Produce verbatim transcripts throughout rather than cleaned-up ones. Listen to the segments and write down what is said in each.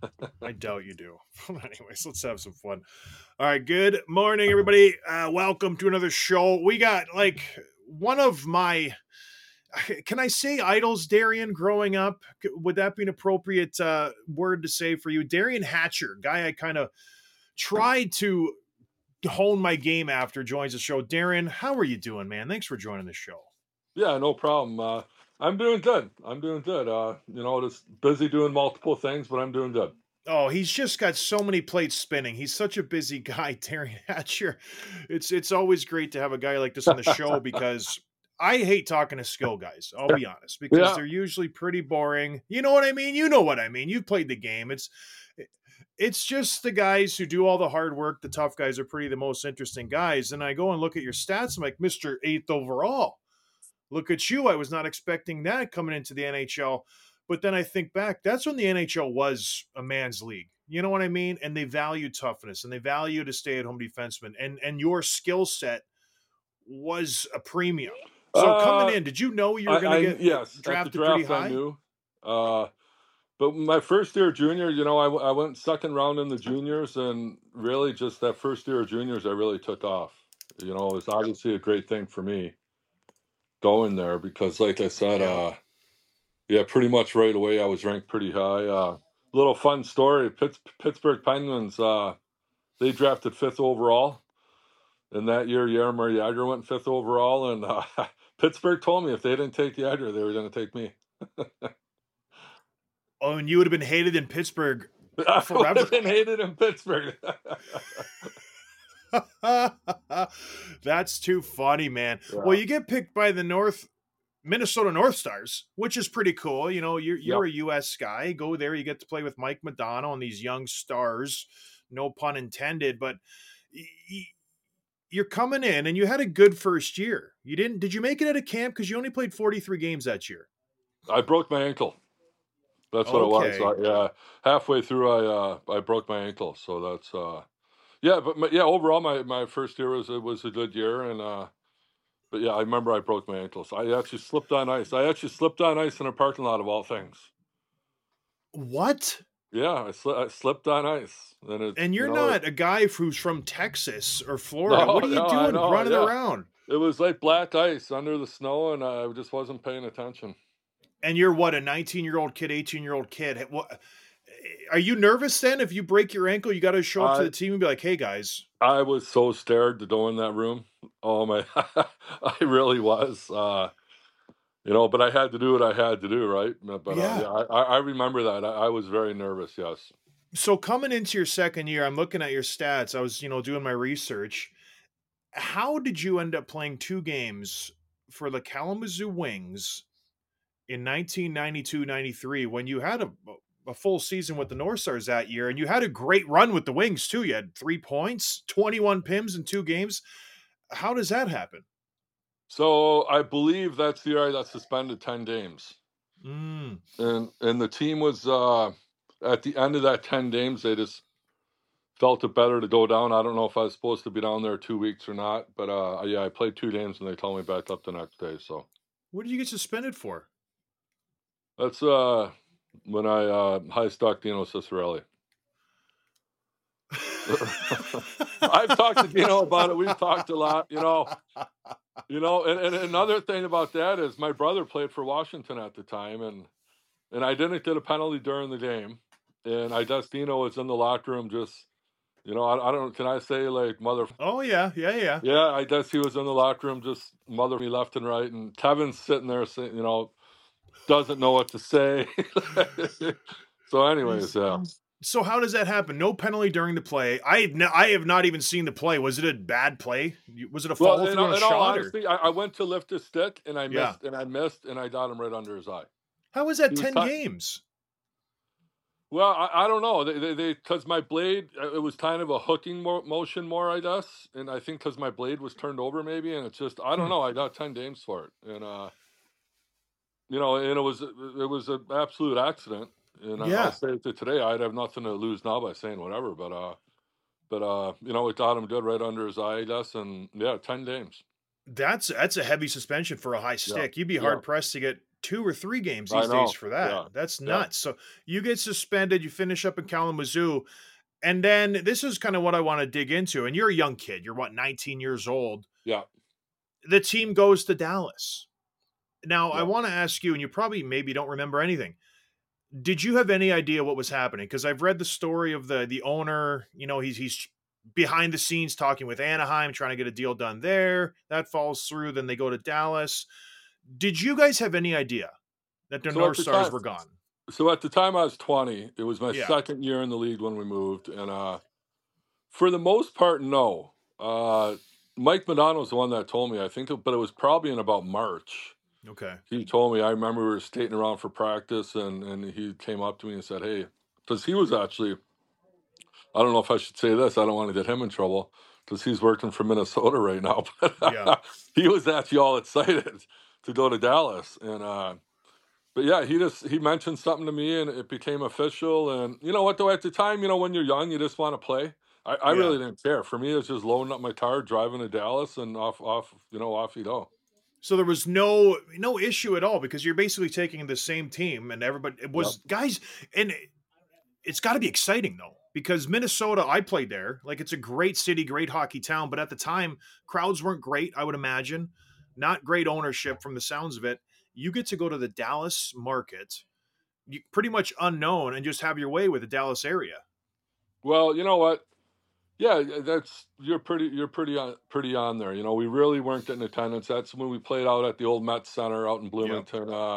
I doubt you do. Anyways, let's have some fun. All right, good morning, everybody. Uh, welcome to another show. We got like one of my, can I say idols, Darian, growing up? Would that be an appropriate uh, word to say for you? Darian Hatcher, guy I kind of tried to hone my game after joins the show. Darian, how are you doing, man? Thanks for joining the show. Yeah, no problem. Uh, I'm doing good. I'm doing good. Uh, you know, just busy doing multiple things, but I'm doing good. Oh, he's just got so many plates spinning. He's such a busy guy, Darian Hatcher. It's it's always great to have a guy like this on the show because I hate talking to skill guys. I'll be honest, because Yeah. they're usually pretty boring. You know what I mean? You know what I mean. You've played the game. It's it's just the guys who do all the hard work. The tough guys are pretty the most interesting guys. And I go and look at your stats. I'm like, Mister Eighth overall. Look at you. I was not expecting that coming into the N H L. But then I think back, that's when the N H L was a man's league. You know what I mean? And they value toughness and they value to stay at home defenseman. And and your skill set was a premium. So coming Uh, in, did you know you I, were going I to get yes, at the drafted pretty draft I high? knew. Uh, but my first year junior, you know, I, w- I went second round in the juniors, and really just that first year of juniors, I really took off. You know, it was obviously a great thing for me going there because, like I said, Yeah. uh, yeah, pretty much right away I was ranked pretty high. Uh, little fun story: Pitts, Pittsburgh Penguins. Uh, they drafted fifth overall. And that year, Yaromir Jagr went fifth overall, and uh, Pittsburgh told me if they didn't take Jagr, they were going to take me. Oh, and you would have been hated in Pittsburgh I would forever. have been hated in Pittsburgh. That's too funny, man. Well, Yeah. you get picked by the North Minnesota North Stars, which is pretty cool. You know, you're Yep. you're a U S guy. Go there, you get to play with Mike Modano and these young stars. No pun intended, but y- y- you're coming in and you had a good first year. You didn't? Did you make it out of camp because you only played forty-three games that year? I broke my ankle. That's what it was. Okay, I, yeah, halfway through, I uh, I broke my ankle. So that's uh, yeah, but my, yeah, overall, my, my first year was it was a good year, and uh, but yeah, I remember I broke my ankle. So I actually slipped on ice. I actually slipped on ice in a parking lot of all things. what? Yeah, I, sli- I slipped on ice, and it And you you're know not a guy who's from Texas or Florida. no, What are you no, I doing know. running Yeah, around? it was like black ice under the snow, and I just wasn't paying attention. And you're what, a nineteen year old kid, eighteen year old kid. What, are you nervous then? If you break your ankle, you got to show up to I the team and be like, hey guys. I was so scared to go in that room. Oh my, I really was. Uh, you know, but I had to do what I had to do, right? But uh, Yeah. yeah, I, I I remember that. I, I was very nervous. Yes. So coming into your second year, I'm looking at your stats. I was, you know, doing my research. How did you end up playing two games for the Kalamazoo Wings in nineteen ninety-two ninety-three when you had a, a full season with the North Stars that year and you had a great run with the Wings too? You had three points, twenty-one P I Ms in two games. How does that happen? So I believe that's the year I got suspended ten games, Mm. and and the team was uh, at the end of that ten games. They just felt it better to go down. I don't know if I was supposed to be down there two weeks or not, but uh, yeah, I played two games and they told me back up the next day. So What did you get suspended for? that's uh, when I uh, high stuck Dino Cicerelli. I've talked to Dino about it. We've talked a lot, you know. You know, and, and another thing about that is my brother played for Washington at the time, and and I didn't get a penalty during the game, and I guess Dino was in the locker room just, you know, I, I don't, can I say like mother? Oh yeah, yeah, yeah. Yeah, I guess he was in the locker room just mother me left and right, and Kevin's sitting there saying, you know, doesn't know what to say. So, anyways, He's yeah. so how does that happen? No penalty during the play. I have no, I have not even seen the play. Was it a bad play? Was it a Well, follow in, through on all- a in all shot or? honesty, I, I went to lift his stick and I Yeah. missed and I missed and I got him right under his eye. How was that He was ten ti- games? Well, I, I don't know. They, they, they, because my blade, uh, it was kind of a hooking mo- motion more, I guess, and I think because my blade was turned over, maybe, and it's just, I don't Hmm. know. I got ten games for it, and uh, you know, and it was, it was an absolute accident, and I, I'll Yeah. say it to today, I'd have nothing to lose now by saying whatever, but uh, but uh, you know, it got him good right under his eye, I guess, and yeah, ten games. That's that's a heavy suspension for a high Yeah, stick. You'd be yeah, hard pressed to get two or three games I these days know. for that. Yeah. That's Yeah. nuts. So you get suspended, you finish up in Kalamazoo, and then this is kind of what I want to dig into. And you're a young kid. You're what, nineteen years old. Yeah. The team goes to Dallas. Now, I Yeah. want to ask you, and you probably maybe don't remember anything. Did you have any idea what was happening? Because I've read the story of the the owner. You know, he's he's behind the scenes talking with Anaheim, trying to get a deal done there. That falls through. Then they go to Dallas. Did you guys have any idea that the So at North the Stars time were gone? so at the time I was twenty. It was my Yeah. second year in the league when we moved, and uh, for the most part, no. Uh, Mike Modano was the one that told me. I think, but it was probably in about March. Okay. He told me. I remember we were skating around for practice, and and he came up to me and said, "Hey," because he was actually. I don't know if I should say this. I don't want to get him in trouble because he's working for Minnesota right now. Yeah. But he was actually all excited to go to Dallas, and uh, but yeah, he just he mentioned something to me, and it became official. And you know what, though, at the time, you know, when you're young, you just want to play. I, I Yeah. really didn't care. For me, it was just loading up my car, driving to Dallas, and off, off, you know, off you go. So there was no no issue at all because you're basically taking the same team and everybody it Yep. was guys and it- it's got to be exciting though because Minnesota I played there like it's a great city great hockey town but at the time crowds weren't great I would imagine not great ownership from the sounds of it you get to go to the Dallas market you pretty much unknown and just have your way with the Dallas area. Well, you know what? Yeah, y- that's you're pretty you're pretty on pretty on there. You know, we really weren't getting attendance. That's when we played out at the old Met Center out in Yep. Bloomington. Uh,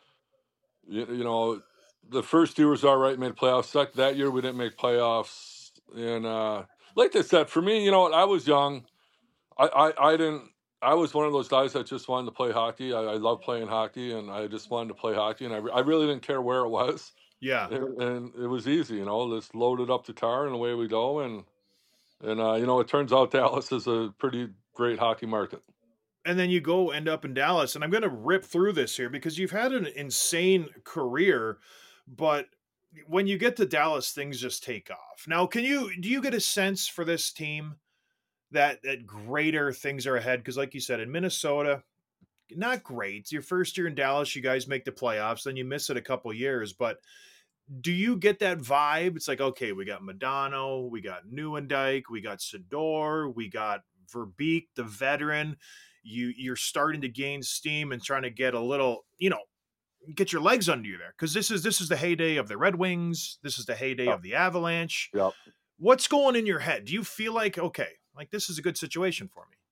you, you know, the first year was all right, made playoffs. Sec that year we didn't make playoffs, and uh, like I said, for me, you know, what, I was young. I, I I didn't. I was one of those guys that just wanted to play hockey. I, I love playing hockey, and I just wanted to play hockey, and I, re- I really didn't care where it was, Yeah. and, and it was easy, you know. Just loaded up the car, and away we go, and and uh, you know, it turns out Dallas is a pretty great hockey market. And then you go end up in Dallas and I'm going to rip through this here because you've had an insane career but when you get to Dallas things just take off. Now, can you do you get a sense for this team that that greater things are ahead because like you said in Minnesota not great. Your first year in Dallas you guys make the playoffs then you miss it a couple years but do you get that vibe? It's like, okay, we got Madonna, we got Newendike, we got Sador, we got Verbeek, the veteran. You you're starting to gain steam and trying to get a little, you know, get your legs under you there because this is this is the heyday of the Red Wings. This is the heyday Yep. of the Avalanche. Yep. What's going in your head? Do you feel like okay, like this is a good situation for me?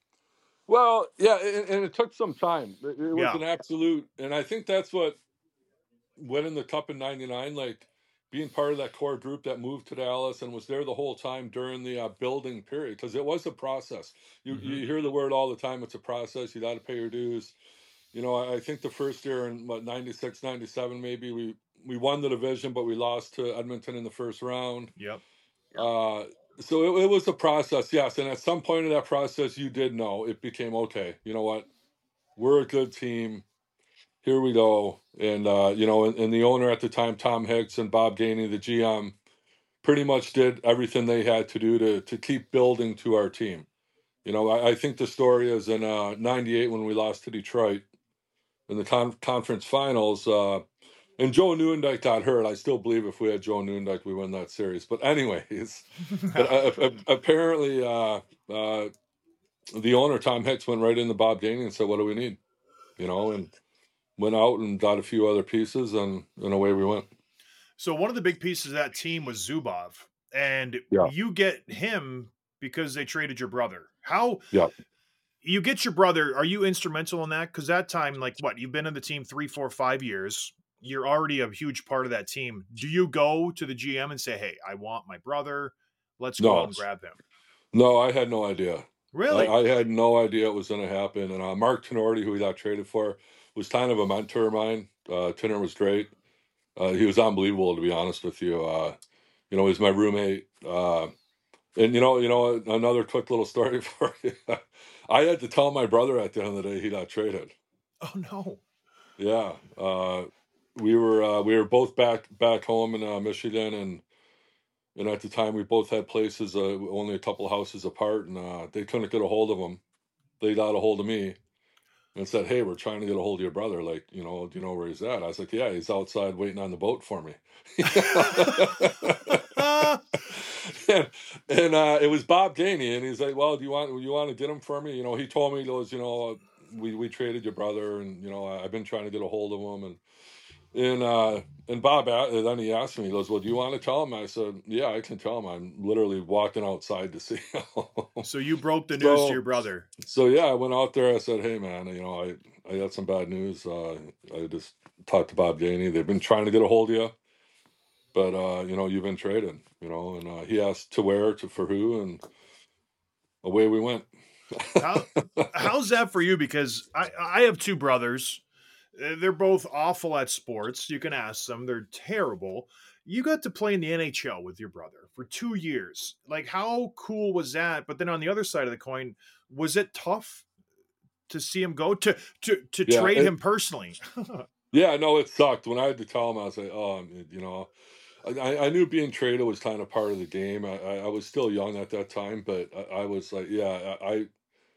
Well, yeah, and, and it took some time. It, it was Yeah, an absolute, and I think that's what winning the cup in ninety-nine, like being part of that core group that moved to Dallas and was there the whole time during the uh, building period, because it was a process. You, hmm you hear the word all the time, it's a process. You got to pay your dues. You know, I, I think the first year in what, ninety-six, ninety-seven, maybe we, we won the division, but we lost to Edmonton in the first round. yep, Uh, so it, it was a process, yes. And at some point in that process, you did know it became okay. You know what? We're a good team. Here we go. And, uh, you know, and, and the owner at the time, Tom Hicks and Bob Gainey, the G M, pretty much did everything they had to do to, to keep building to our team. You know, I, I think the story is in uh, ninety-eight when we lost to Detroit in the con- conference finals. Uh, and Joe Newendike got hurt. I still believe if we had Joe Newendike, we win that series. But anyways, but uh, uh, apparently uh, uh, the owner, Tom Hicks, went right into Bob Gainey and said, what do we need? You know, and went out and got a few other pieces, and, and away we went. So one of the big pieces of that team was Zubov, and Yeah. you get him because they traded your brother. How Yeah. you get your brother? Are you instrumental in that? Because that time, like what you've been in the team three, four, five years. You're already a huge part of that team. Do you go to the G M and say, "Hey, I want my brother. Let's go out No, and grab him"? no, I had no idea. I, Really? I had no idea it was going to happen. And uh, Mark Tenorti, who we got traded for, was kind of a mentor of mine. Uh, Tenor was great. Uh, he was unbelievable, to be honest with you. Uh, you know, he was my roommate. Uh, and you know, you know, another quick little story for you. I had to tell my brother at the end of the day he got traded. Oh no. Yeah, uh, we were uh, we were both back back home in uh, Michigan, and and at the time we both had places uh, only a couple houses apart, and uh, they couldn't get a hold of him. They got a hold of me, and said, "Hey, we're trying to get a hold of your brother. Like, you know, do you know where he's at?" I was like, "Yeah, he's outside waiting on the boat for me." and and uh, it was Bob Gainey, and he's like, "Well, do you want you want to get him for me?" You know, he told me, he goes, "You know, we we traded your brother, and you know, I, I've been trying to get a hold of him." And and uh, and Bob, a- then he asked me, he goes, "Well, do you want to tell him?" I said, "Yeah, I can tell him. I'm literally walking outside to see him." So you broke the news to so your brother. so yeah, I went out there. I said, "Hey, man, you know, I I got some bad news. Uh, I just talked to Bob Gainey. They've been trying to get a hold of you, but uh, you know, you've been traded. You know." And uh, he asked to where, to for who, and away we went. How how's that for you? Because I I have two brothers. Uh, They're both awful at sports. You can ask them. They're terrible. You got to play in the N H L with your brother for two years. Like, how cool was that? But then on the other side of the coin, was it tough to see him go to to to yeah, trade it, him personally? yeah. No, it sucked when I had to tell him. I was like, "Oh, I'm- you know." I, I knew being traded was kind of part of the game. I, I, I was still young at that time, but I, I was like, yeah, I, I,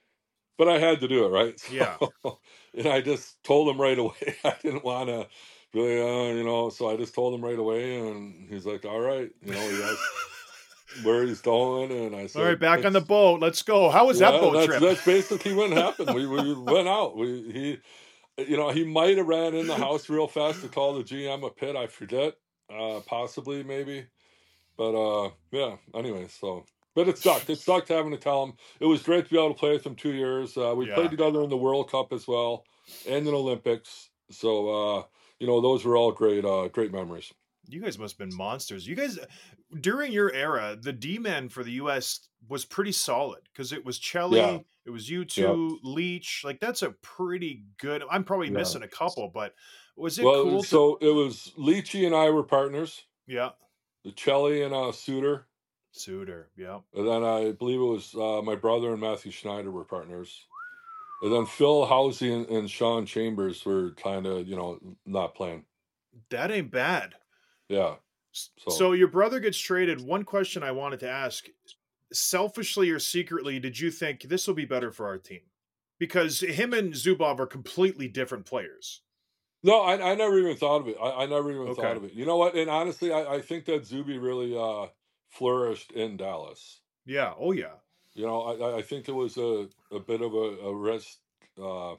but I had to do it, right? Yeah. So, and I just told him right away. I didn't want to really, uh, you know, so I just told him right away, and he's like, all right, you know, he asked where he's going, and I All right, said, back on the it's, boat. Let's go. How was that yeah, boat that's trip? that's basically what happened. We we went out. We he you know, he might have ran in the house real fast to call the G M a pit. I forget, uh, possibly, maybe. But uh, yeah. Anyway, so but it sucked. It sucked having to tell him. It was great to be able to play with him two years. Uh, we played Yeah. together in the World Cup as well and in Olympics. So uh, you know, those were all great, uh, great memories. You guys must have been monsters. You guys, during your era, the D men for the U S was pretty solid because it was Yeah, Chelly, it was you yeah, two, Leach. Like, that's a pretty good. I'm probably yeah. missing a couple, but was it Well, cool to? so it was Leachy and I were partners. Yeah, The Chelly and uh, Suter, Suter. Yeah, and then I believe it was uh, my brother and Matthew Schneider were partners. And then Phil Housey and, and Sean Chambers were kind of, you know, not playing. that ain't bad. Yeah. S- So So your brother gets traded. One question I wanted to ask, selfishly or secretly, did you think this will be better for our team? Because him and Zubov are completely different players. no, I, I never even thought of it. I, I never even thought Okay. of it. You know what? And honestly, I, I think that Zuby really uh, flourished in Dallas. Yeah. Oh yeah. You know, I, I think it was a, a bit of a, a risk uh,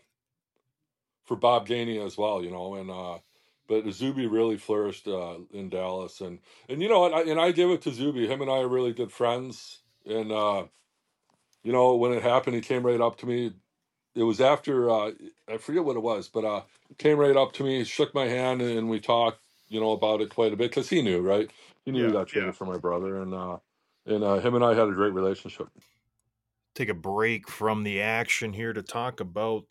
for Bob Gainey as well. You know, and uh, but Zuby really flourished uh, in Dallas, and and you know what? I, and I give it to Zuby. Him and I are really good friends, and uh, you know, when it happened, he came right up to me. It was after uh, I forget what it was, but uh, came right up to me, shook my hand, and we talked, you know, about it quite a bit because he knew, right? He knew he Yeah. got traded for my brother, and uh, and uh, him and I had a great relationship. Take a break from the action here to talk about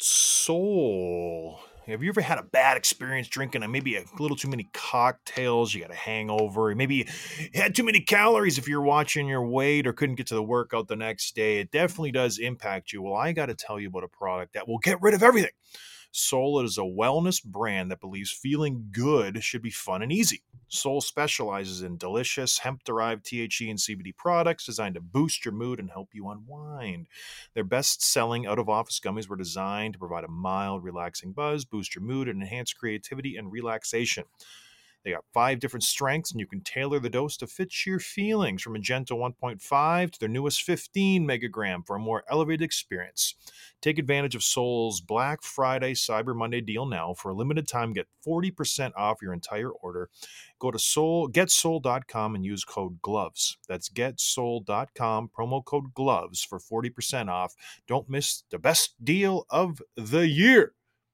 soul. Have you ever had a bad experience drinking a, maybe a little too many cocktails? You got a hangover. Maybe you had too many calories if you're watching your weight or couldn't get to the workout the next day. It definitely does impact you. Well, I got to tell you about a product that will get rid of everything. Soul is a wellness brand that believes feeling good should be fun and easy. Soul specializes in delicious hemp-derived T H C and C B D products designed to boost your mood and help you unwind. Their best-selling out-of-office gummies were designed to provide a mild, relaxing buzz, boost your mood, and enhance creativity and relaxation. They got five different strengths, and you can tailor the dose to fit your feelings, from a gentle one point five to their newest fifteen megagram for a more elevated experience. Take advantage of Soul's Black Friday Cyber Monday deal now. For a limited time, get forty percent off your entire order. Go to soul get soul dot com and use code GLOVES. That's get soul dot com, promo code GLOVES for forty percent off. Don't miss the best deal of the year.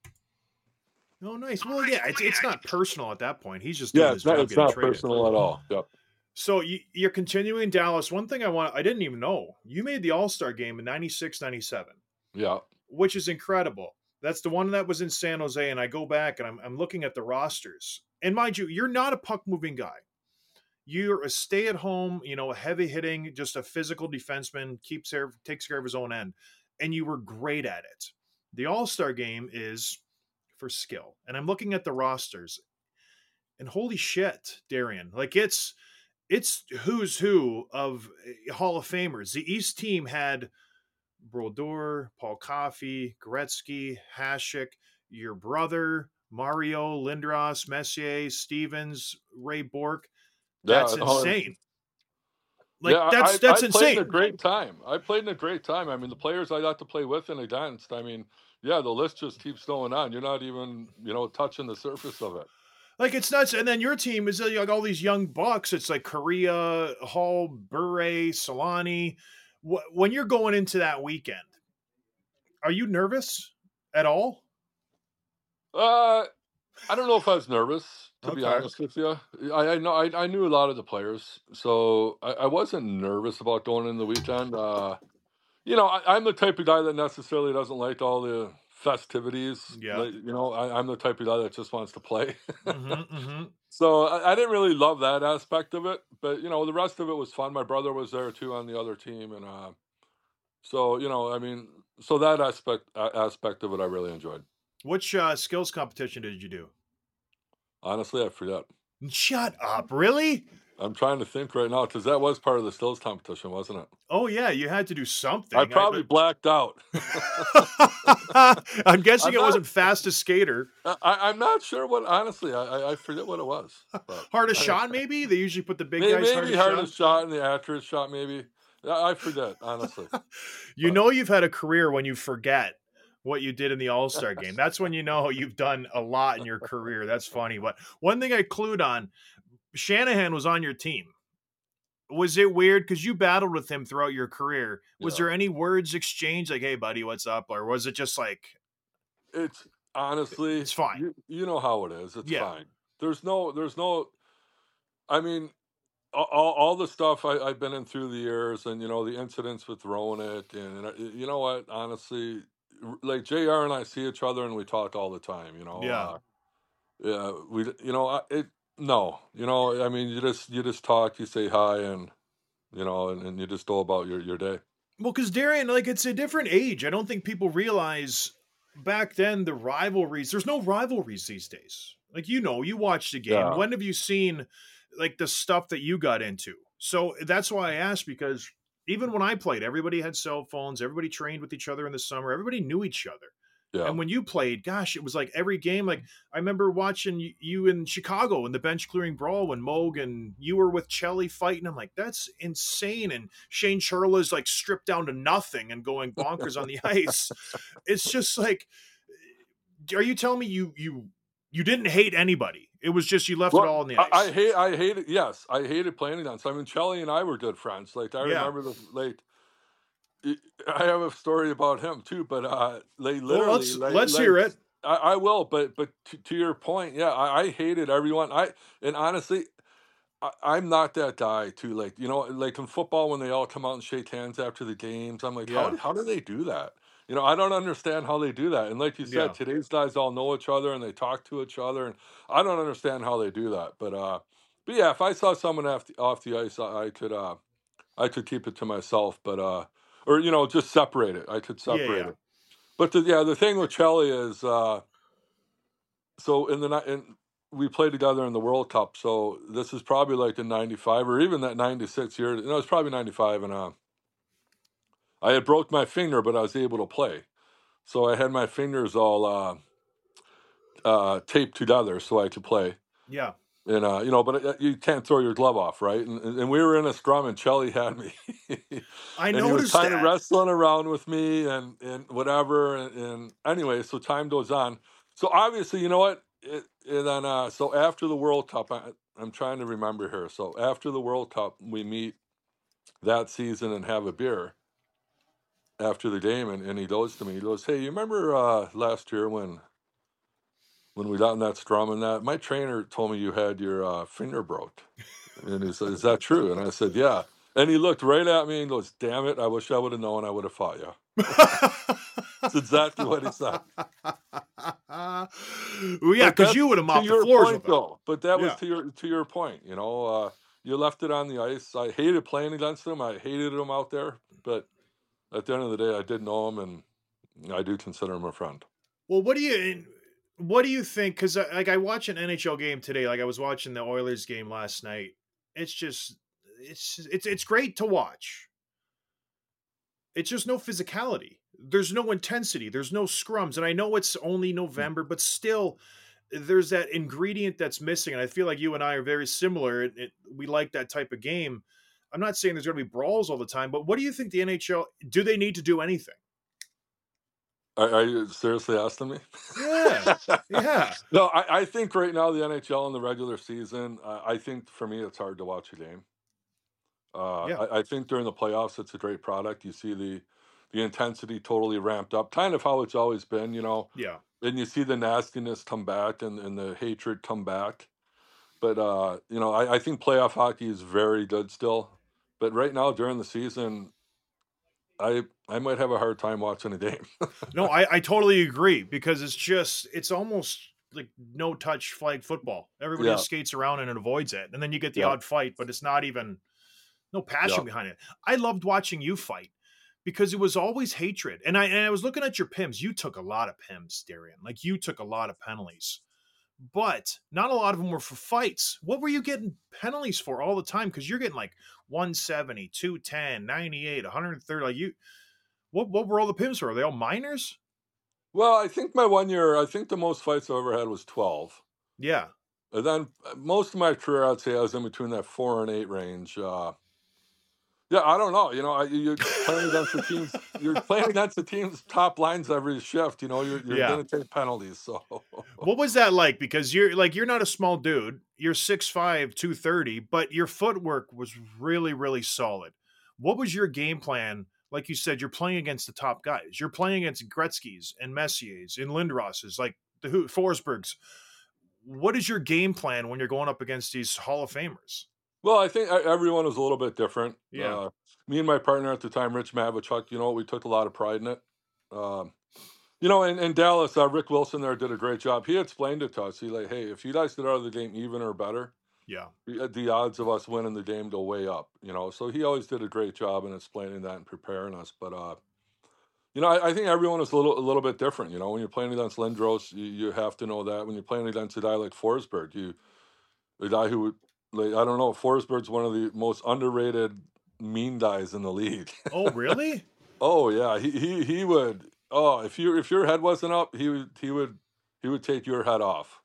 Oh, nice. Well, yeah, it's it's not personal at that point. He's just doing Yeah, his it's not job it's getting not traded. personal at all. Yep. So you, you're continuing Dallas. One thing I want, I didn't even know, you made the All Star game in ninety-six, ninety-seven, Yeah. which is incredible. That's the one that was in San Jose. And I go back and I'm, I'm looking at the rosters. And mind you, you're not a puck moving guy. You're a stay at home, you know, a heavy hitting, just a physical defenseman, keeps care, takes care of his own end. And you were great at it. The All Star game is for skill. And I'm looking at the rosters and holy shit, Darian, like it's, it's who's who of eh, Hall of Famers. The East team had Brodeur, Paul Coffey, Gretzky, Hasek, your brother, Mario, Lindros, Messier, Stevens, Ray Bork. Yeah, That's no, insane. yeah, Like I that's I that's played in a insane. great time. I played in a great time. I mean, the players I got to play with and against. I mean, yeah, the list just keeps going on. You're not even, you know, touching the surface of it. Like it's nuts. And then your team is uh, like all these young bucks. It's like Korea, Hall, Bure, Solani. Wh- When you're going into that weekend, are you nervous at all? Uh, I don't know if I was nervous, to be Okay. honest with you. I I know I, I knew a lot of the players, so I, I wasn't nervous about going in the weekend. Uh, you know, I, I'm the type of guy that necessarily doesn't like all the festivities. Yeah. Like, you know, I, I'm the type of guy that just wants to play. Mm-hmm. Mm-hmm. So I, I didn't really love that aspect of it, but you know, the rest of it was fun. My brother was there too on the other team, and uh, so you know, I mean, so that aspect a- aspect of it, I really enjoyed. Which uh, skills competition did you do? Honestly, I forgot. Shut up. Really? I'm trying to think right now because that was part of the stills competition, wasn't it? Oh yeah, you had to do I something. I, probably blacked out. I'm guessing I'm it not. wasn't fastest skater. I, I- I'm not sure what. Honestly, I, I I forget what it was. But Hardest anyway, shot, maybe? They usually put the big maybe, guys maybe hardest shot. hardest shot and the accurate shot. Maybe I, I forget honestly. You But know you've had a career when you forget what you did in the All-Star game. That's when you know you've done a lot in your career. That's funny. But one thing I clued on, Shanahan was on your team. Was it weird because you battled with him throughout your career? Was yeah, there any words exchanged like, "Hey, buddy, what's up?" Or was it just like, it's honestly "It's fine"? you you know how it is. It's Yeah, fine. There's no there's no. I mean, all, all all the stuff I, I've been in through the years, and you know the incidents with throwing it, and uh, you know what? Honestly, r- like J R and I see each other and we talk all the time. You know, yeah. uh, yeah, we you know I- it. No, you know, I mean, you just you just talk, you say hi, and you know, and, and you just go about your your day. Well, because Darian, like, it's a different age. I don't think people realize back then the rivalries. There's no rivalries these days. Like, you know, you watch the game. Yeah, When have you seen like the stuff that you got into? So that's why I asked because even when I played, everybody had cell phones. Everybody trained with each other in the summer. Everybody knew each other. yeah. And when you played, gosh, it was like every game. Like I remember watching y- you in Chicago in the bench clearing brawl when Moog and you were with Chelly fighting. I'm like, that's insane. And Shane Churla's like stripped down to nothing and going bonkers on the ice. It's just like, are you telling me you you you didn't hate anybody? It was just you left it Well, all on the I, I ice. hate I hated yes, I hated playing against. I mean, Chelly and I were good friends. Like I Yeah. remember the like y- I have a story about him too, but uh, they Well, literally let's like let's like hear it. I, I will, but but to, to your point, yeah, I, I hated everyone. I and honestly, I, I'm not that guy too. Like you know, like in football when they all come out and shake hands after the games, I'm like, how Yeah. do- how do they do that? You know, I don't understand how they do that. And like you said, Yeah. today's guys all know each other and they talk to each other, and I don't understand how they do that. But uh, but yeah, if I saw someone off the, off the ice, I, I could uh I could keep it to myself, but uh, or you know, just separate it. I could Yeah. separate Yeah. it. But the, yeah, the thing with Chelly is, uh, so in the ni- in we played together in the World Cup. So this is probably like in ninety-five or even that ninety-six year. No, it's probably ninety-five, and uh, I had broke my finger, but I was able to play. So I had my fingers all uh, uh, taped together so I could play. Yeah. And uh, you know, but uh, you can't throw your glove off, right? And, and we were in a scrum, and Chelly had me, I and he was noticed kind of that. wrestling around with me, and and whatever. And, and anyway, so time goes on. So obviously, you know what? It, and then uh, so after the World Cup, I, I'm trying to remember here. So after the World Cup, we meet that season and have a beer after the game, and, and he goes to me, he goes, "Hey, you remember uh, last year when?" When we got in that scrum and that, my trainer told me you had your uh, finger broke. And he said, "Is that true?" And I said, "Yeah." And he looked right at me and goes, "Damn it! I wish I would have known. I would have fought you." That's exactly what he said. Well, yeah, But because you would that's have to mopped the your floors with point, them. though. But that was Yeah. to your to your point. You know, uh, you left it on the ice. I hated playing against him. I hated him out there. But at the end of the day, I did know him, and I do consider him a friend. Well, what do you what do you think? Because like I watch an N H L game today. Like I was watching the Oilers game last night. It's just it's it's it's great to watch. It's just no physicality. There's no intensity. There's no scrums. And I know it's only Mm. November, but still, there's that ingredient that's missing. And I feel like you and I are very similar. It, it, we like that type of game. I'm not saying there's going to be brawls all the time, but what do you think the N H L do? They need to do anything? Are, are you seriously asking me? Yeah, yeah, No, I, I think right now the N H L in the regular season, uh, I think for me it's hard to watch a game. Uh, yeah, I, I think during the playoffs it's a great product. You see the the intensity totally ramped up, kind of how it's always been, you know. yeah. And you see the nastiness come back and, and the hatred come back. But uh, you know, I, I think playoff hockey is very good still. But right now during the season, I I might have a hard time watching a game. No, I, I totally agree because it's just it's almost like no touch flag football. Everybody Yeah, just skates around and avoids it, and then you get the yeah, odd fight, but it's not even no yeah. passion behind it. I loved watching you fight because it was always hatred. And I and I was looking at your pims. You took a lot of pims, Darian. Like you took a lot of penalties. But not a lot of them were for fights. What were you getting penalties for all the time? Because you're getting like one seventy, two ten, ninety-eight, one thirty. Like you what what were all the pims for? Are they all minors? Well, I think my one year, I think the most fights I ever had was twelve. Yeah. And then uh, most of my career, I'd say I was in between that four and eight range. Uh, yeah, I don't know. You know, I, you- you're playing against the teams. You're playing against the team's top lines every shift. You know, you're you're Yeah. going to take penalties. So, What was that like? Because you're like you're not a small dude. You're six five, two thirty, but your footwork was really, really solid. What was your game plan? Like you said, you're playing against the top guys. You're playing against Gretzky's and Messier's and Lindros's, like the who Forsbergs. What is your game plan when you're going up against these Hall of Famers? well, I think e- everyone was a little bit different. Yeah, Uh, me and my partner at the time, Rich Mavichuk, you know, we took a lot of pride in it. Um, you know, in, in Dallas, uh, Rick Wilson there did a great job. He explained it to us. He like, hey, if you guys get out of the game even or better, yeah, the, uh, the odds of us winning the game go way up. You know, so he always did a great job in explaining that and preparing us. But uh, you know, I, I think everyone is a little a little bit different. You know, when you're playing against Lindros, you, you have to know that. When you're playing against a guy like Forsberg, you a guy who would like I don't know, Forsberg's one of the most underrated mean guys in the league. Oh, really? Oh yeah, he he he would. Oh, if you if your head wasn't up, he would he would he would take your head off.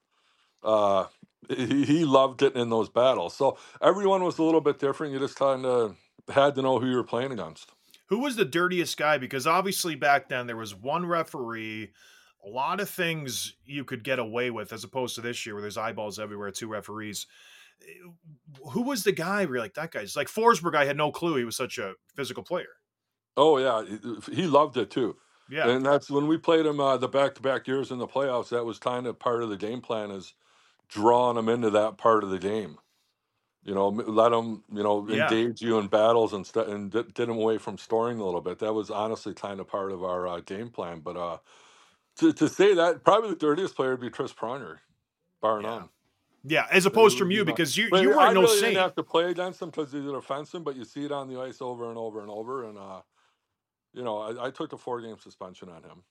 Uh, he he loved it in those battles. So everyone was a little bit different. You just kind of had to know who you were playing against. Who was the dirtiest guy? Because obviously back then there was one referee, a lot of things you could get away with, as opposed to this year where there's eyeballs everywhere, two referees. Eh, Who was the guy where you're like, that guy's like Forsberg? I had no clue he was such a physical player. Oh yeah, he he loved it too. Yeah, And that's when we played him uh, the back-to-back years in the playoffs. That was kind of part of the game plan is drawing him into that part of the game. You know, m- let him, you know, yeah, engage you in battles and st- and d- get him away from scoring a little bit. That was honestly kind of part of our uh, game plan. But uh, to to say that, probably the dirtiest player would be Chris Pronger, bar yeah, none. yeah. As It opposed would from be you, not- because you But you I weren't no really didn't saint. have to play against him because he's an offensive, but you see it on the ice over and over and over. And uh, you know, I, I took a four game suspension on him.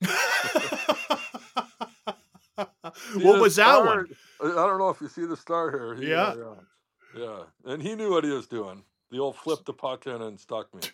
See What the was that one? star? I don't know if you see the star here. He, Yeah. uh, yeah, yeah, and he knew what he was doing. The old flip the puck in and stuck me.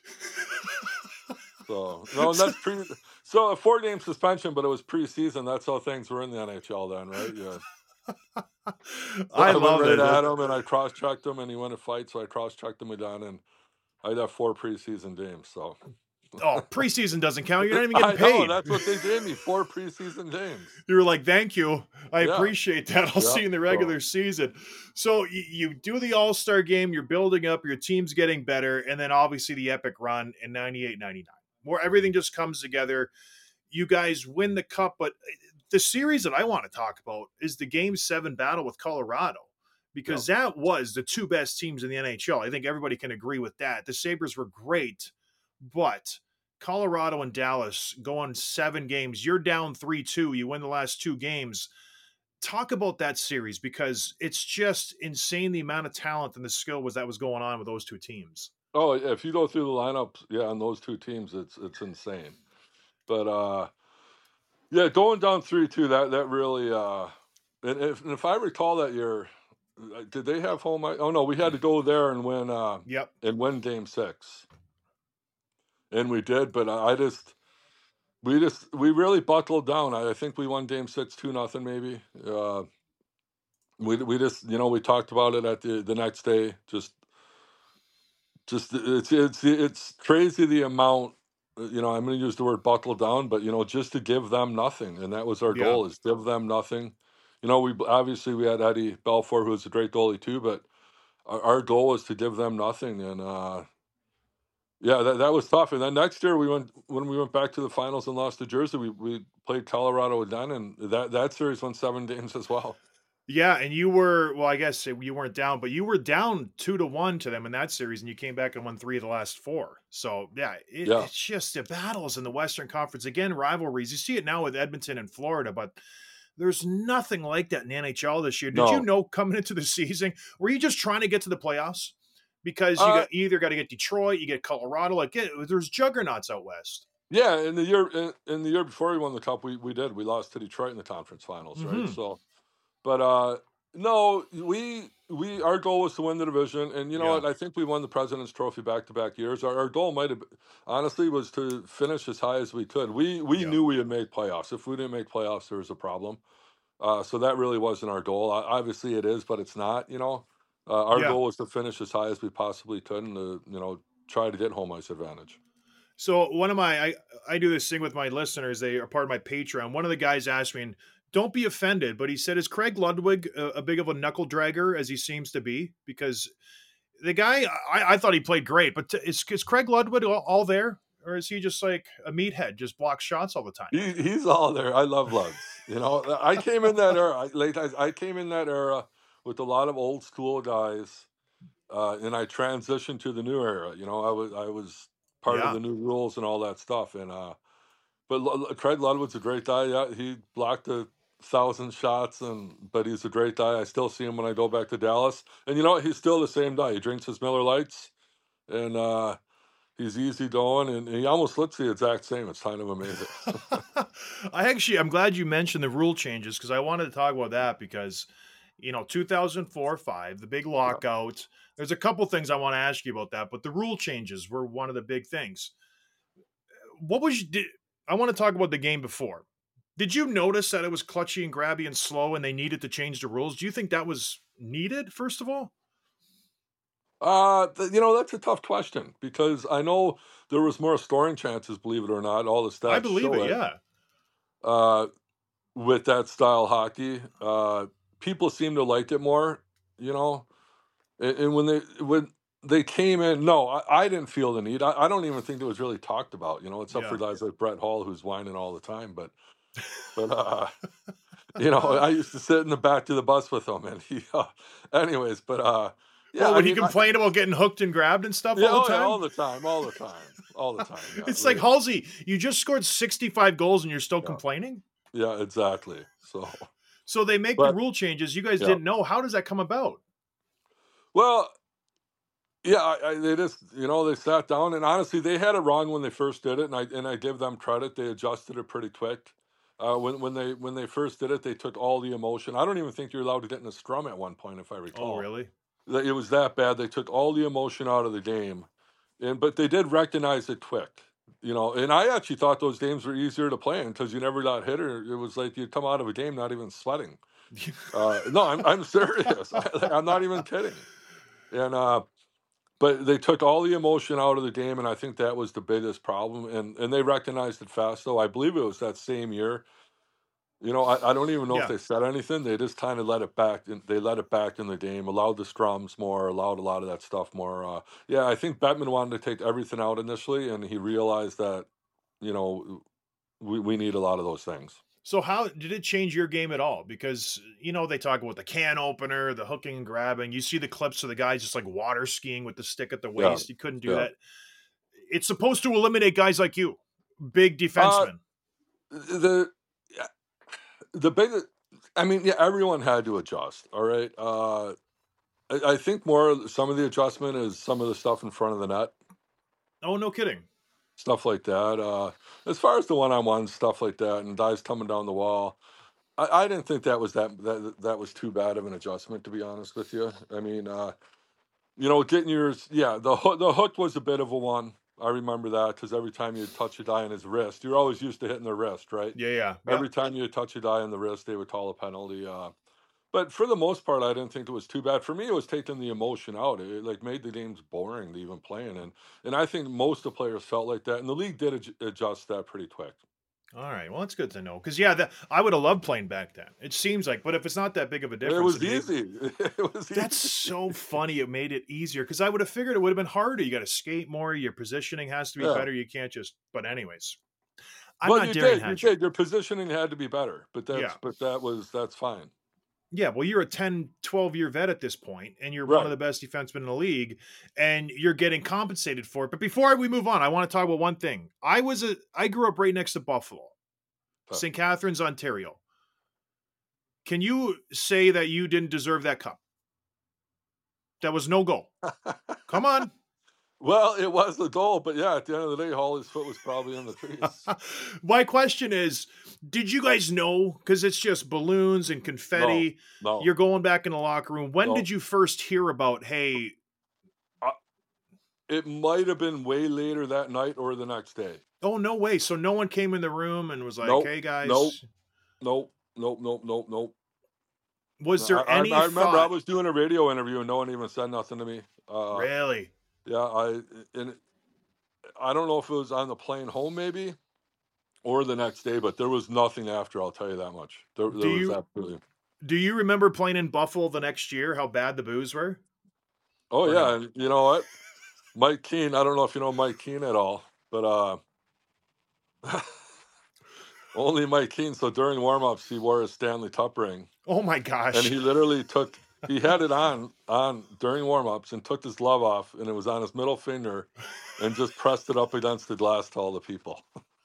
So no, and that's pre. So a four game suspension, but it was preseason. That's how things were in the N H L then, right? Yeah. So I I went love right it. at That- him and I cross checked him, and he went to fight. So I cross checked him again, and I'd have four preseason games. So Oh, preseason doesn't count. You're not even I getting know paid. that's what they gave me, four preseason games. You were like, "Thank you, I Yeah, appreciate that. I'll yeah. see you in the regular So season." So you, you do the All Star game. You're building up. Your team's getting better, and then obviously the epic run in ninety-eight ninety-nine, where everything just comes together. You guys win the cup, but uh, the series that I want to talk about is the Game Seven battle with Colorado. yeah. Because that was the two best teams in the N H L. I think everybody can agree with that. The Sabres were great, but Colorado and Dallas going seven games. You're down three two. You win the last two games. Talk about that series because it's just insane the amount of talent and the skill was that was going on with those two teams. Oh, yeah, if you go through the lineups, yeah, on those two teams, it's it's insane. But uh, yeah, going down three two, that that really. Uh, and if and if I recall that year, uh, did they have home? i- Oh no, we had to go there and win uh, Yep. and win Game Six. and we did. But I I just we just we really buckled down. I, I think we won Game Six two nothing maybe. Uh, we we just you know we talked about it at the the next day. Just just it's it's it's crazy the amount. uh, You know, I'm going to use the word buckle down, but you know, just to give them nothing, and that was our Yeah. goal: is give them nothing. You know, we obviously we had Eddie Belfour, who was a great goalie too, but our, our goal was to give them nothing, and uh, yeah, that, that was tough. And then next year we went when we went back to the finals and lost to Jersey. We we played Colorado again, and that that series won seven games as well. Yeah, and you were well, I guess you weren't down, but you were down two to one to them in that series, and you came back and won three of the last four. So, yeah, it Yeah, it's just the battles in the Western Conference. Again, rivalries. You see it now with Edmonton and Florida, but there's nothing like that in the N H L this year. Did you no, know coming into the season, were you just trying to get to the playoffs? Because you uh, got you either gotta get Detroit, you get Colorado, like, yeah, there's juggernauts out west. yeah. In the year in, in the year before we won the cup, we we did we lost to Detroit in the conference finals, right? Mhm. So, but uh, no, we we our goal was to win the division, and you know Yeah, what? I think we won the President's Trophy back to back years. Our, our goal might have honestly was to finish as high as we could. We we yeah, knew we would make playoffs. If we didn't make playoffs, there was a problem. Uh, so that really wasn't our goal. Uh, obviously, it is, but it's not. You know, uh, our yeah. goal was to finish as high as we possibly could, and to you know try to get home ice advantage. So one of my I I do this thing with my listeners. They are part of my Patreon. One of the guys asked me, and don't be offended, but he said, "Is Craig Ludwig a, a big of a knuckle dragger as he seems to be?" Because the guy, I, I thought he played great, but t- is is Craig Ludwig all, all there, or is he just like a meathead, just blocks shots all the time? He, he's all there. I love Luds. You know, I came in that era. I, like I, I came in that era with a lot of old school guys, uh, and I transitioned to the new era. You know, I was I was part of Yeah. the new rules and all that stuff, and uh, But Lu- Lu- Craig Ludwig's a great guy. Yeah, he blocked a thousand shots, and but he's a great guy. I still see him when I go back to Dallas, and you know what? He's still the same guy. He drinks his Miller Lights, and uh, he's easy going, and he almost looks the exact same. It's kind of amazing. I actually, I'm glad you mentioned the rule changes because I wanted to talk about that because, you know, two thousand four, five, the big Yeah. lockout. There's a couple things I want to ask you about that, but the rule changes were one of the big things. What was did, I want to talk about the game before? Did you notice that it was clutchy and grabby and slow, and they needed to change the rules? Do you think that was needed? First of all, Uh, th- you know that's a tough question because I know there was more scoring chances. Believe it or not, all the I stats believe show it. it. Yeah, Uh, with that style hockey, uh, people seem to like it more. You know, And, and when they when they came in, no, I, I didn't feel the need. I, I don't even think it was really talked about, you know, except for yeah. guys like Brett Hall who's whining all the time. But but uh, you know, I used to sit in the back of the bus with him, and he. Uh, anyways, but uh, yeah, Well, I would he mean, I, complain about getting hooked and grabbed and stuff yeah, all the oh yeah, all time? the time, all the time, all the time. Yeah, It's like we, Halsey, you just scored sixty-five goals and you're still yeah, complaining. yeah, exactly. So, So they make the but rule changes. You guys yeah, didn't know. How does that come about? well, yeah, I, I, they just, you know, they sat down and honestly, they had it wrong when they first did it, and I and I give them credit. They adjusted it pretty quick. Uh, when when they when they first did it, they took all the emotion. I don't even think you're allowed to get in a scrum at one point, if I Oh, recall. really? That it was that bad. They took all the emotion out of the game, and but they did recognize it quick. You know, and I actually thought those games were easier to play in because you never got hit, or it was like you'd come out of a game not even sweating. Uh, no, I'm I'm serious. I, I'm not even kidding. And uh, but they took all the emotion out of the game, and I think that was the biggest problem. And and they recognized it fast, though. I believe it was that same year. You know, I, I don't even know if Yeah. they said anything. They just kind of let it back. In, they let it back in the game, allowed the scrums more, allowed a lot of that stuff more. Uh, yeah, I think Bettman wanted to take everything out initially, and he realized that you know we we need a lot of those things. So how did it change your game at all? Because you know they talk about the can opener, the hooking and grabbing. You see the clips of the guys just like water skiing with the stick at the Yeah, waist. You couldn't do yeah. that. It's supposed to eliminate guys like you, big Uh, defensemen. the the big. I mean, yeah, everyone had to adjust. All right. Uh, I, I think more some of the adjustment is some of the stuff in front of the net, Oh, no kidding. stuff like that. Uh, as far as the one-on-one stuff like that, and guys coming down the wall, I, I didn't think that was that that that was too bad of an adjustment, to be honest with you. I mean, uh, you know, getting yours, yeah, the hook, the hook was a bit of a one. I remember that because every time you touch a guy on his wrist, you're always used to hitting their wrist, right? Yeah, yeah, yep. Every time you touch a guy on the wrist, they would call a penalty. Uh, but for the most part, I didn't think it was too bad. For me, it was taking the emotion out. It, like made the games boring to even playing, and and I think most of the players felt like that, and the league did adj- adjust that pretty quick. All right. Well, that's good to know. Because yeah, that, I would have loved playing back then. It seems like, but if it's not that big of a It difference, I was mean, it, easy. It was that's easy. so funny. It made it easier because I would have figured it would have been harder. You got to skate more. Your positioning has to be Yeah. better. You can't just. But anyways, I'm Well, not you daring did, you hat you. did. Your positioning had to be better, but Yeah. that's but that was that's fine. Yeah, well, you're a ten, twelve year vet at this point, and you're one of Right. the best defensemen in the league, and you're getting compensated for it. But before we move on, I want to talk about one thing. I was a I grew up right next to Buffalo, Huh. Saint Catharines, Ontario. Can you say that you didn't deserve that cup? That was no goal. Come on. Well, it was the goal, but yeah, at the end of the day, Holly's foot was probably in the crease. My question is, did you guys know? Because it's just balloons and No, confetti. no, You're going back in the locker room. When no. did you first hear about, hey, Uh, it might have been way later that night or the next day. oh, no way. So no one came in the room and was like, Nope, hey, nope, guys, nope, nope, nope, nope, nope. was No, I, there I any I remember I thought? was doing a radio interview and no one even said nothing to me. Uh, Really? yeah, I and I don't know if it was on the plane home maybe or the next day, but there was nothing after. I'll tell you that much. There, Do there was you absolutely. do you remember playing in Buffalo the next year? How bad the booze were, Oh or yeah, no? and you know what? Mike Keane. I don't know if you know Mike Keane at all, but uh, only Mike Keane. So during warmups, he wore his Stanley Cup ring, Oh my and gosh. he literally took. He had it on on during warmups and took his glove off, and it was on his middle finger, and just pressed it up against the glass to all the people.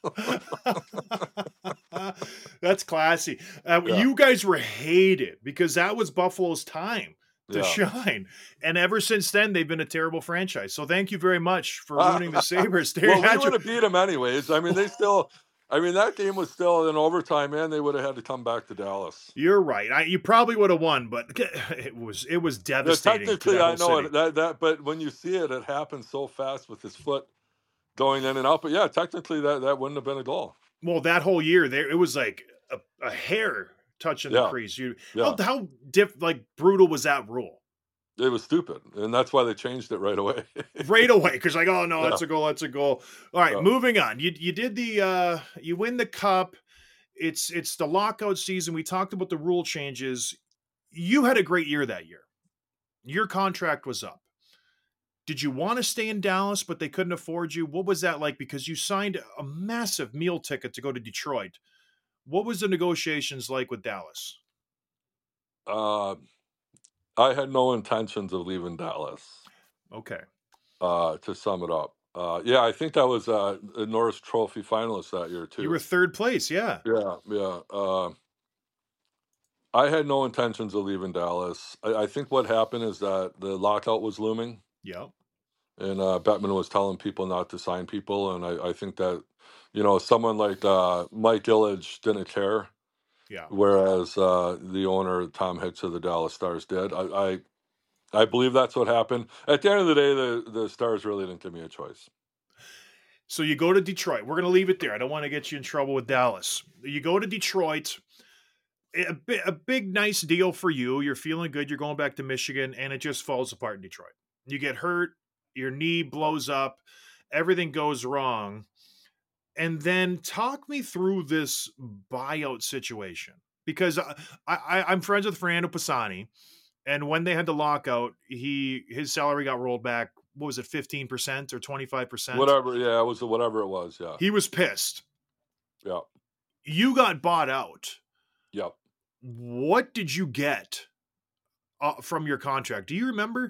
That's classy. Uh, Yeah, you guys were hated because that was Buffalo's time to yeah. shine. And ever since then, they've been a terrible franchise. So thank you very much for ruining the Sabres. There you Well, we had would you. have beat them anyways. I mean, they still. I mean, that game was still in overtime, and they would have had to come back to Dallas. You're right. I, you probably would have won, but it was it was Yeah, devastating to technically, that I whole know city. it. That that, but when you see it, it happens so fast with his foot going in and out. But yeah, technically, that that wouldn't have been a goal. Well, that whole year there, it was like a, a hair touching the Yeah, crease. You how yeah, how diff like brutal was that rule? it was stupid, and that's why they changed it right away. Right away, because like, oh no, Yeah, that's a goal, that's a goal. All right, yeah. moving on. You you did the uh you win the cup. It's it's the lockout season. We talked about the rule changes. You had a great year that year. Your contract was up. Did you want to stay in Dallas, but they couldn't afford you? What was that like? Because you signed a massive meal ticket to go to Detroit. What was the negotiations like with Dallas? Uh, I had no intentions of leaving Dallas. Okay. Uh, to sum it up, uh, yeah, I think I was uh, a Norris Trophy finalist that year You were too. third place, yeah. Yeah, yeah. Uh, I had no intentions of leaving Dallas. I, I think what happened is that the lockout was looming, Yep. and uh, Bettman was telling people not to sign people, and I, I think that, you know, someone like uh, Mike Ilitch didn't care, Yeah. whereas uh, the owner Tom Hicks of the Dallas Stars did. I, I I believe that's what happened. At the end of the day, the the Stars really didn't give me a choice. So you go to Detroit. We're going to leave it there. I don't want to get you in trouble with Dallas. You go to Detroit. A, bi- a big, nice deal for you. You're feeling good. You're going back to Michigan, and it just falls apart in Detroit. You get hurt. Your knee blows up. Everything goes wrong. And then talk me through this buyout situation because I, I, I'm friends with Fernando Pisani, and when they had the lockout, he his salary got rolled back. What was it, fifteen percent or twenty-five percent? Whatever, yeah, it was whatever it was. Yeah, He was pissed. yeah, You got bought out. yep. What did you get uh, from your contract? Do you remember?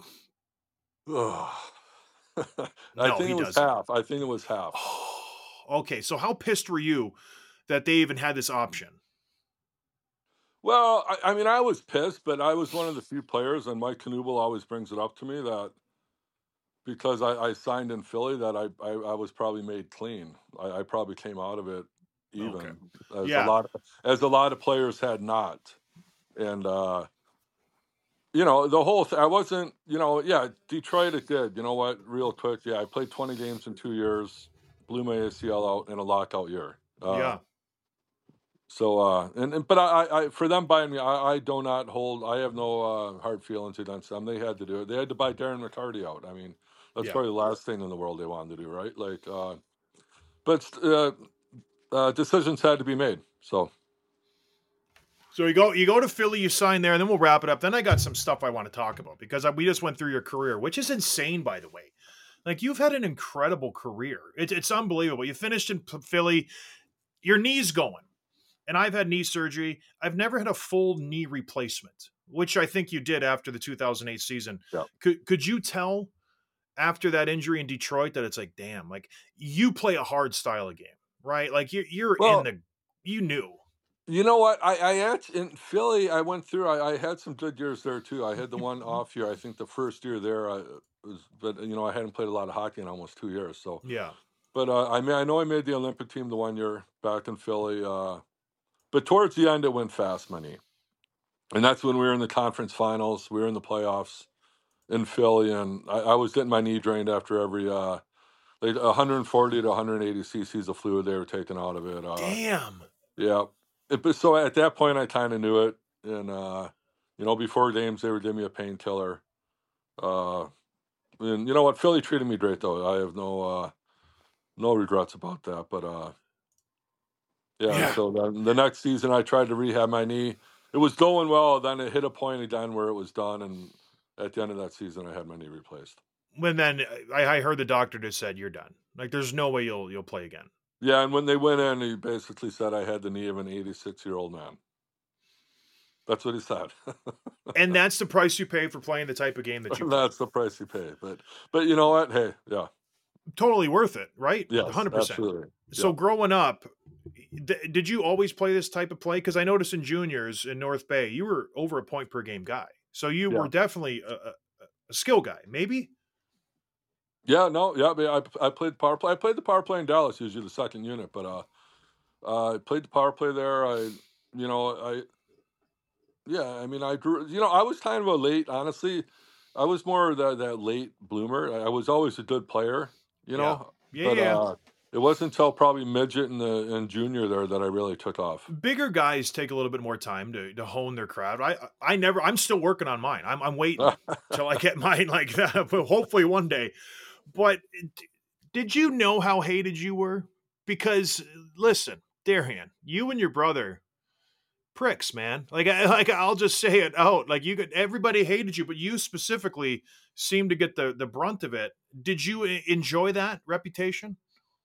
I No, think he it was doesn't. half. I think it was half. Okay, so how pissed were you that they even had this option? Well, I, I mean, I was pissed, but I was one of the few players, and Mike Knuble always brings it up to me that because I, I signed in Philly, that I, I, I was probably made clean. I, I probably came out of it Okay. even, as a Yeah. lot as a lot of players had not. And uh, you know, the whole th- I wasn't, you know, yeah, Detroit it did. You know what? Real quick, yeah, I played twenty games in two years, blew my A C L out in a lockout year. Uh, Yeah. so, uh, and, and but I, I, I, for them buying me, I, I do not hold. I have no uh, hard feelings against them. They had to do it. They had to buy Darren McCarty out. I mean, that's Yeah. probably the last thing in the world they wanted to do, right? Like, uh, but uh, uh, decisions had to be made. So. So you go you go to Philly, you sign there, and then we'll wrap it up. Then I got some stuff I want to talk about because I, we just went through your career, which is insane, by the way. Like you've had an incredible career. It's it's unbelievable. You finished in P- Philly, your knee's going, and I've had knee surgery. I've never had a full knee replacement, which I think you did after the two thousand eight season. Yeah. Could could you tell after that injury in Detroit that it's like, damn, like you play a hard style of game, right? Like you're you're in Well, the you knew. you know what? I I actually in Philly, I went through. I, I had some good years there too. I had the one off year. I think the first year there, I was, but you know, I hadn't played a lot of hockey in almost two years. So, Yeah. but uh, I mean, I know I made the Olympic team the one year back in Philly. Uh, but towards the end, it went fast, money, and that's when we were in the conference finals. We were in the playoffs in Philly, and I, I was getting my knee drained after every uh, like one hundred forty to one hundred eighty cc's of fluid they were taking out of it. Uh, Damn. Yeah. It, but so at that point, I kind of knew it, and uh, you know, before games, they would give me a painkiller. Uh, and you know what? Philly treated me great, though. I have no uh, no regrets about that. But uh, yeah. And Yeah. so then the next season, I tried to rehab my knee. It was going well. Then it hit a point again where it was done, and at the end of that season, I had my knee replaced. When then I, I heard the doctor just said you're done. Like there's no way you'll you'll play again. Yeah, and when they went in, he basically said I had the knee of an eighty-six year old man. That's what he said. And that's the price you pay for playing the type of game that you play. That's the price you pay. But but you know what? Hey, yeah. Totally worth it, right? Yes, one hundred percent. absolutely. So Yeah. growing up, th- did you always play this type of play? Because I noticed in juniors in North Bay, you were over a point per game guy. So you Yeah. were definitely a, a, a skill guy, maybe? Yeah, no, yeah, but I I played power play. I played the power play in Dallas, usually the second unit, but uh, uh I played the power play there. I you know, I yeah, I mean I grew you know, I was kind of a late, honestly. I was more that that late bloomer. I, I was always a good player, you Yeah. know, Yeah, but yeah. uh it wasn't until probably midget and the and junior there that I really took off. Bigger guys take a little bit more time to to hone their craft. I I never. I'm still working on mine. I'm I'm waiting till I get mine like that. But hopefully one day. But d- did you know how hated you were? Because listen, Darhan, you and your brother pricks, man. Like I like I'll just say it out. Like you could everybody hated you, but you specifically seemed to get the the brunt of it. Did you e- enjoy that reputation?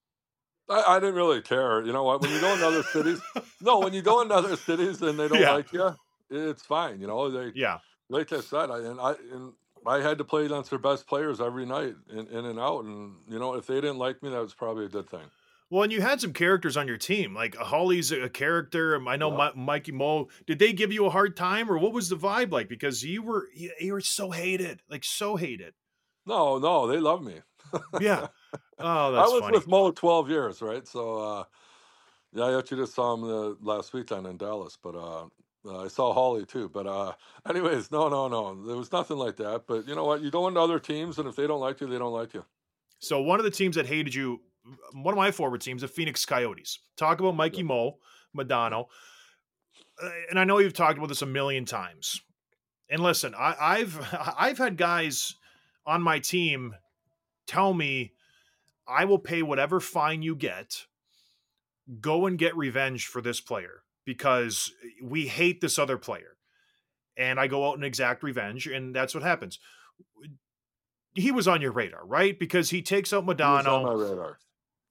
I, I didn't really care. You know what? When you go in other cities, no, when you go in other cities and they don't Yeah. like you, it's fine. You know, they Yeah. like I said, I and I and I had to play against their best players every night, in, in and out. And you know, if they didn't like me, that was probably a good thing. Well, and you had some characters on your team. Like Holly's a character. um, I know Yeah. Mi- Mikey Mo. Did they give you a hard time, or what was the vibe like? Because you were you, you were so hated, like so hated. No, no, they love me. Yeah. Oh, I that's was funny. with Mo twelve years, right? So uh, yeah, I actually just saw him the last weekend in Dallas, but uh, uh, I saw Holly too. But uh, anyways, no, no, no, there was nothing like that. But you know what? You go into other teams, and if they don't like you, they don't like you. So one of the teams that hated you, one of my forward teams, the Phoenix Coyotes. Talk about Yeah, Mikey Mo, yeah, Madonna, uh, and I know you've talked about this a million times. And listen, I, I've I've had guys on my team tell me I will pay whatever fine you get. Go and get revenge for this player because we hate this other player. And I go out and exact revenge, and that's what happens. He was on your radar, right? Because he takes out he was on my Modano, radar.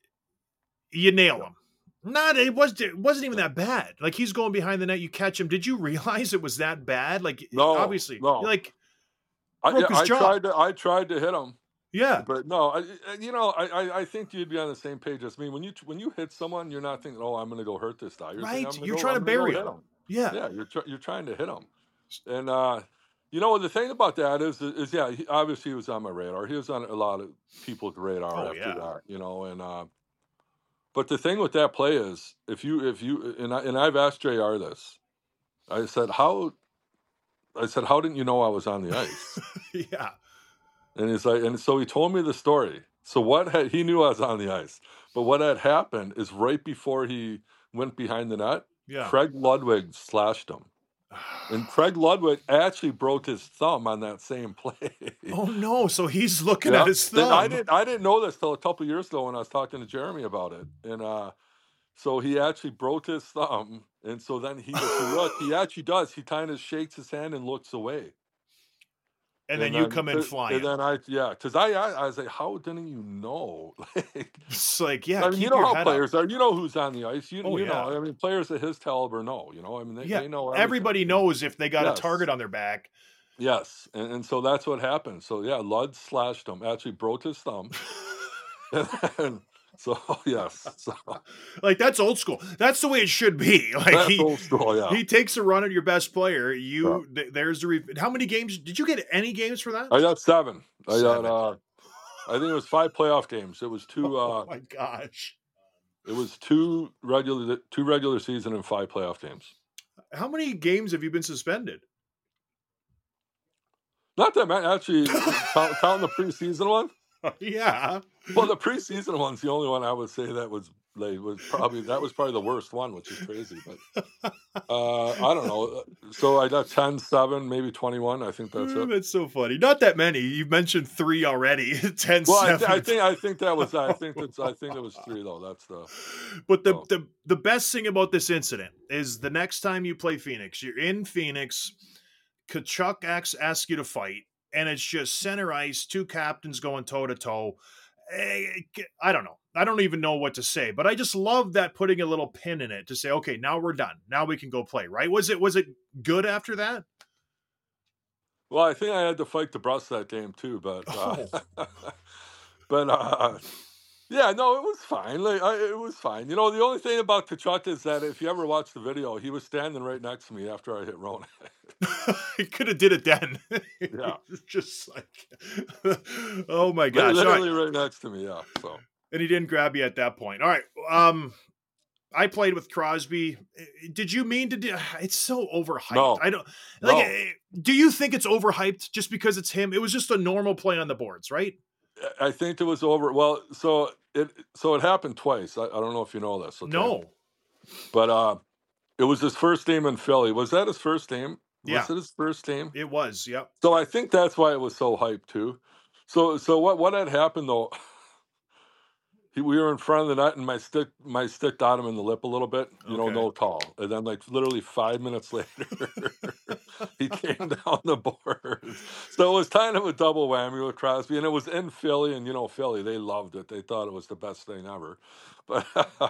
you nail Yeah, him. Not it was it wasn't even yeah. that bad. Like he's going behind the net, you catch him. Did you realize it was that bad? Like No, obviously, no. like I broke yeah, his I jaw. tried to I tried to hit him, Yeah, but no, I, I- you know, I, I I think you'd be on the same page as me. When you when you hit someone, you're not thinking, "Oh, I'm going to go hurt this guy." You're thinking, "I'm right. going to You're go trying I'm to going to go bury hit him. him." Yeah, Yeah, you're tr- you're trying to hit him. And uh, you know the thing about that is is yeah, he, obviously he was on my radar. He was on a lot of people's radar oh after yeah. that, you know. And uh, but the thing with that play is if you if you and I, and I've asked J R this. I said, "How I said, "How didn't you know I was on the ice?" Yeah. And he's like, and so he told me the story. So what had he knew I was on the ice, but what had happened is right before he went behind the net, Yeah. Craig Ludwig slashed him, and Craig Ludwig actually broke his thumb on that same play. Oh no! So he's looking at Yeah, his and I thumb. didn't I didn't know this till a couple years ago when I was talking to Jeremy about it, and uh, so he actually broke his thumb, and so then he, if you look, he actually does. He kind of shakes his hand and looks away. And then And you then, come in and flying. then I, yeah, because I, I, I was like, how didn't you know? Like, It's like, yeah, I mean, you keep know your how head players up. are. You know who's on the ice. You, Oh you yeah. know, I mean, players at his caliber know. You know, I mean, they, Yeah. they know everything. Everybody knows if they got a Yes, target on their back. yes, and, and so that's what happened. So yeah, Lud slashed him. Actually, broke his thumb. And then, so yes, so Like that's old school. That's the way it should be. Like that's he old school. Yeah, he takes a run at your best player. yeah. You th- there's the re- how many games did you get? Any games for that? I got seven. I got. Seven. uh I think it was five playoff games. It was two. Oh uh my gosh! It was two regular, two regular season and five playoff games. How many games have you been suspended? Not that many, actually. count, counting the preseason one. Yeah. Well, the preseason one's the only one I would say that was like was probably that was probably the worst one, which is crazy. But uh, I don't know. So I got ten, seven, maybe twenty-one. I think that's it. That's so funny. Not that many. You've mentioned three already. ten, Well, I, seven. th- I think I think that was I think that's I think it was three though. That's the. But the, So. the the best thing about this incident is the next time you play Phoenix, you're in Phoenix. Kachuk asks, asks you to fight, and it's just center ice, two captains going toe to toe. I don't know. I don't even know what to say, but I just love that putting a little pin in it to say, okay, now we're done. Now we can go play. Right? Was it was it good after that? Well, I think I had to fight the Brust that game too, but uh, Oh. but uh, yeah, no, it was fine. Like I, it was fine. You know, the only thing about Kachuk is that if you ever watch the video, he was standing right next to me after I hit Ronan. He could have did it then. Yeah. It's just like, oh my gosh. All Literally right. right next to me. Yeah. So And he didn't grab you at that point. All right. Um, I played with Crosby. Did you mean to do? It's so overhyped. No. I don't like. No. eh, Do you think it's overhyped just because it's him? It was just a normal play on the boards, right? I think it was over. Well, so it so it happened twice. I, I don't know if you know this. Okay? No. But uh, it was his first game in Philly. Was that his first game? Yeah. Was it his first game? It was. Yep. So I think that's why it was so hyped too. So so what what had happened though? He, we were in front of the net, and my stick my stick got him in the lip a little bit. You know, Okay. no call. And then like literally five minutes later, he came down the board. So it was kind of a double whammy with Crosby, and it was in Philly, and you know Philly, they loved it. They thought it was the best thing ever. But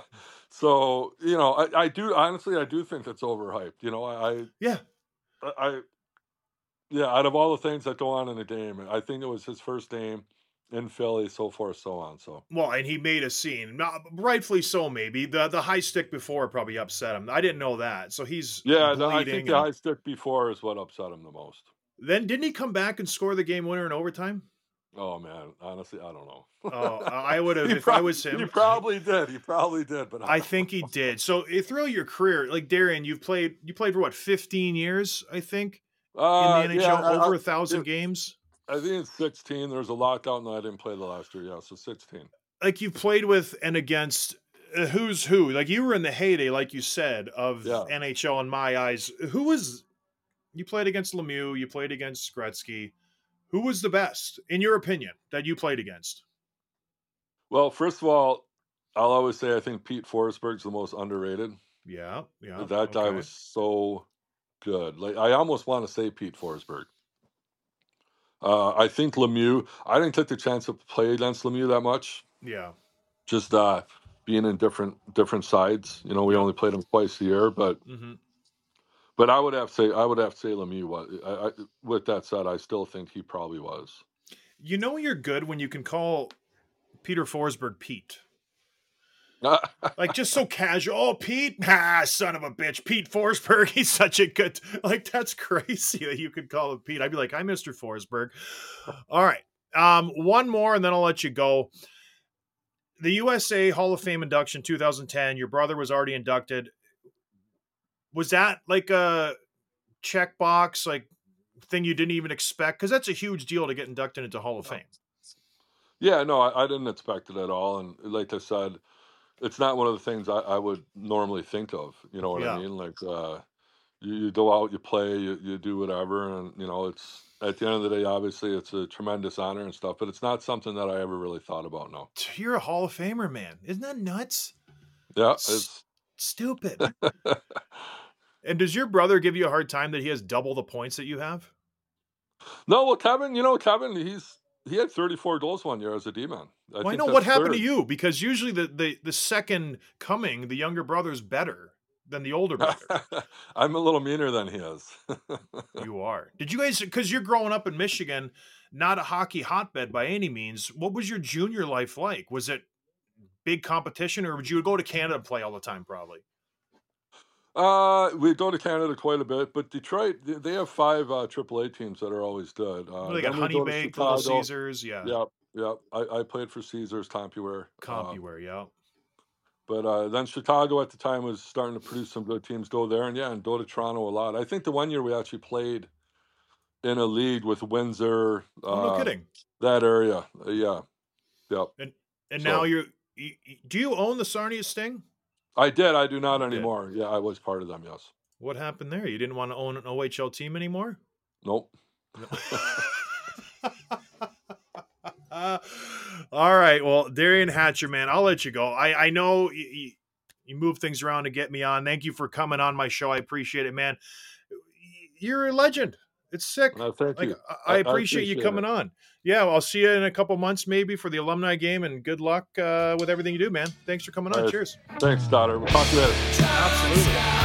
so you know, I, I do honestly, I do think it's overhyped. You know, I Yeah. I, I yeah, out of all the things that go on in a game, I think it was his first game in Philly, so forth, so on. So Well, and he made a scene, not, rightfully so. Maybe the the high stick before probably upset him. I didn't know that, so he's yeah, the, I think bleeding. the and- high stick before is what upset him the most. Then didn't he come back and score the game winner in overtime? Oh man, honestly, I don't know. Oh, I would have He if I prob- was him. He probably did. He probably did, but I think he did. So eh, throughout your career, like Darian, you've played you played for what, fifteen years, I think, uh, in the N H yeah, L, I, over I, a thousand it- games. I think it's sixteen. There was a lockout, and I didn't play the last year. Yeah, so sixteen. Like you played with and against uh, who's who. Like you were in the heyday, like you said, of Yeah. N H L in my eyes. Who was you played against Lemieux, you played against Gretzky. Who was the best, in your opinion, that you played against? Well, first of all, I'll always say I think Pete Forsberg's the most underrated. Yeah, yeah. That guy okay. was so good. Like I almost want to say Pete Forsberg. Uh, I think Lemieux. I didn't take the chance to play against Lemieux that much. Yeah. Just uh, being in different different sides. You know, we only played him twice a year, but Mm-hmm. but I would have to say I would have to say Lemieux was. I, I, with that said, I still think he probably was. You know you're good when you can call Peter Forsberg Pete. Like just so casual. Oh, Pete, ah, son of a bitch, Pete Forsberg. He's such a good. Like that's crazy that you could call him Pete. I'd be like, I'm Mister Forsberg. All right, um, one more, and then I'll let you go. The U S A Hall of Fame induction, two thousand ten. Your brother was already inducted. Was that like a checkbox? Like thing you didn't even expect? Because that's a huge deal to get inducted into Hall of Fame. Yeah, no, I, I didn't expect it at all. And like I said, it's not one of the things I, I would normally think of. You know what Yeah. I mean? Like, uh, you, you go out, you play, you, you do whatever. And, you know, it's at the end of the day, obviously, it's a tremendous honor and stuff, but it's not something that I ever really thought about. No. You're a Hall of Famer, man. Isn't that nuts? Yeah, S- it's stupid. And does your brother give you a hard time that he has double the points that you have? no. Well, Kevin, you know, Kevin, he's he had thirty-four goals one year as a D-man. I Well, I think know that's what happened third. to you, because usually the, the, the second coming, the younger brother's better than the older brother. I'm a little meaner than he is. You are. Did you guys, because you're growing up in Michigan, not a hockey hotbed by any means. What was your junior life like? Was it big competition, or would you go to Canada and play all the time? Probably. Uh, we go to Canada quite a bit, but Detroit, they they have five uh, triple A teams that are always good. Uh, Well, they got then we Honey go to Baked, Little Chicago. Caesars, yeah. Yep, yep. I, I played for Caesars, CompuWare. Uh, CompuWare, yeah. but uh, then Chicago at the time was starting to produce some good teams. Go there, and yeah, and go to Toronto a lot. I think the one year we actually played in a league with Windsor, Oh, no uh, kidding. that area. Uh, yeah, yep. And and So- now you're, you, you- do you own the Sarnia Sting? I did. I do not You did. anymore. Yeah, I was part of them. Yes. What happened there? You didn't want to own an O H L team anymore? Nope. Uh, all right. Well, Derian Hatcher, man, I'll let you go. I, I know you, you, you move things around to get me on. Thank you for coming on my show. I appreciate it, man. You're a legend. It's sick. No, thank Like, you. I, I I- I appreciate you appreciate coming it. on. Yeah, well, I'll see you in a couple months maybe for the alumni game, and good luck uh, with everything you do, man. Thanks for coming on. All right. Cheers. Thanks, daughter. We'll talk to you later. Absolutely.